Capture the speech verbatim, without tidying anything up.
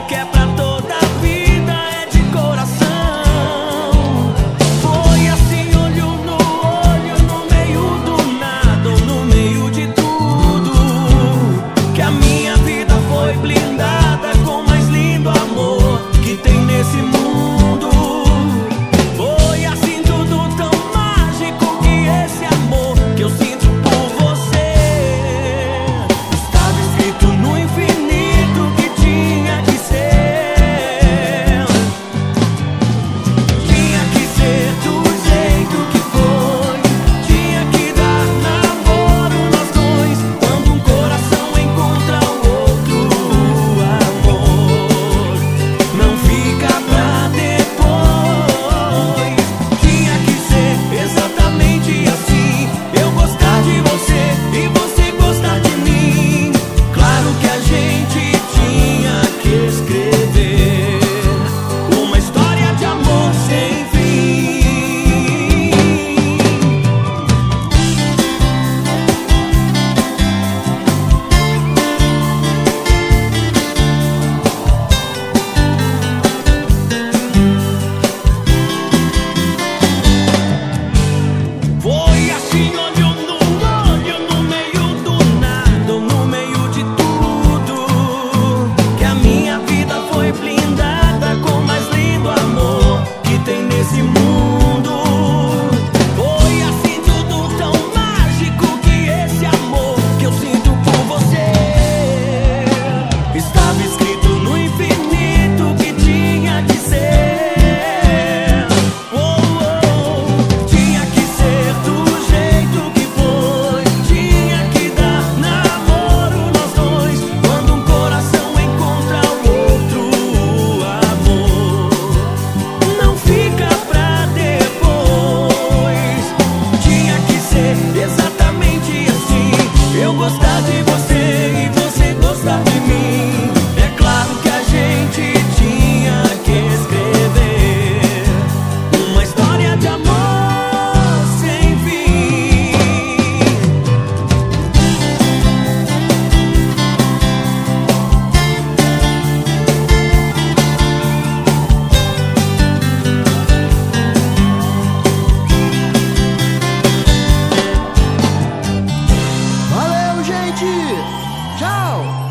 que é pra toda a vida, é de coração. Foi assim, olho no olho, no meio do nada, ou no meio de tudo, que a minha vida foi blindada com o mais lindo amor que tem nesse mundo. Foi assim, tudo tão mágico, que esse amor que eu sinto por você estava escrito no infinito que tinha que ser. Tinha que ser do jeito que foi, tinha que dar namoro nós dois. Quando um coração encontra o outro, amor não fica pra depois. Tinha que ser exatamente assim, eu gostar de você e você gostar de mim. Claro que a gente tinha que escrever uma história de amor sem fim. Foi assim, olho no olho, no meio do nada, ou no meio de tudo, que a minha vida foi blindada com o mais lindo amor que tem nesse mundo. Foi assim, tudo tão mágico, que esse amor que eu sinto por você estava escrito no infinito que tinha que ser. Oh, oh. Tinha que ser do jeito que foi, tinha que dar namoro nós dois. Quando um coração encontra o outro, amor não fica pra depois. Tinha que ser exatamente assim, eu gostar de você e você gostar de mim. É claro que a gente tinha que escrever uma história de amor sem fim. Valeu, gente! Tchau!